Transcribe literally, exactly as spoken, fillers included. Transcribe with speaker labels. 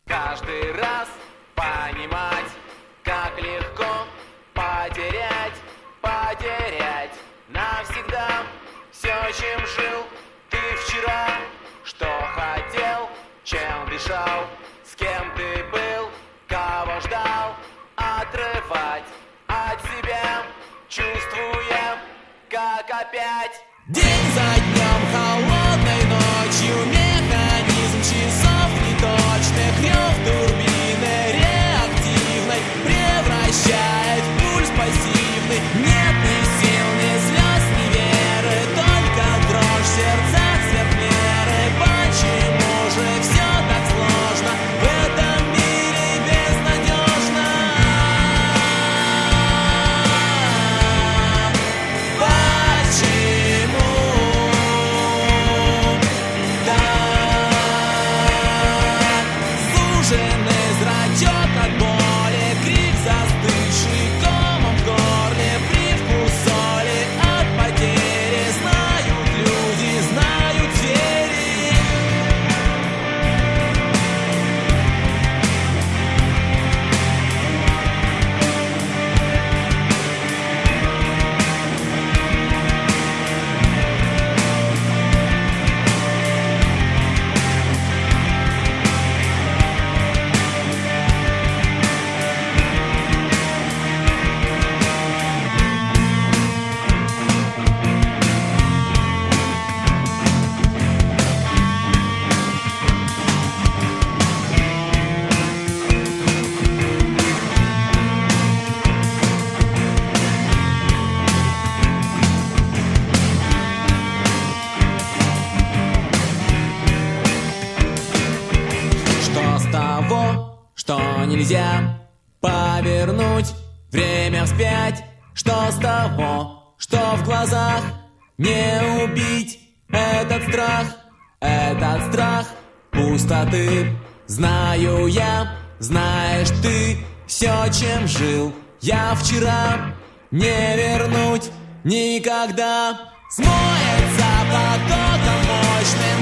Speaker 1: каждый раз понимать, как легко потерять, потерять навсегда все, чем жил ты вчера, что хотел, чем дышал, с кем ты был, кого ждал, отрывать от себя, чувствуя, как опять
Speaker 2: день за днем, холодной ночью, механизм часов неточных, рев турбины реактивной превращает в пульс пассивный. Нет ни сил, ни слез, ни веры, только дрожь в сердцах сверх меры. Почему же все так сложно в этом мире безнадежно? Почему так? Суженный зрачок от боли, крик застывший комом в горле, привкус соли от потери. Знают люди, знают звери. Что с того, что нельзя повернуть время вспять? Что с того, что в глазах не убить этот страх? Этот страх пустоты. Знаю я, знаешь ты, все, чем жил я вчера, не вернуть никогда. Смоется потоком мощным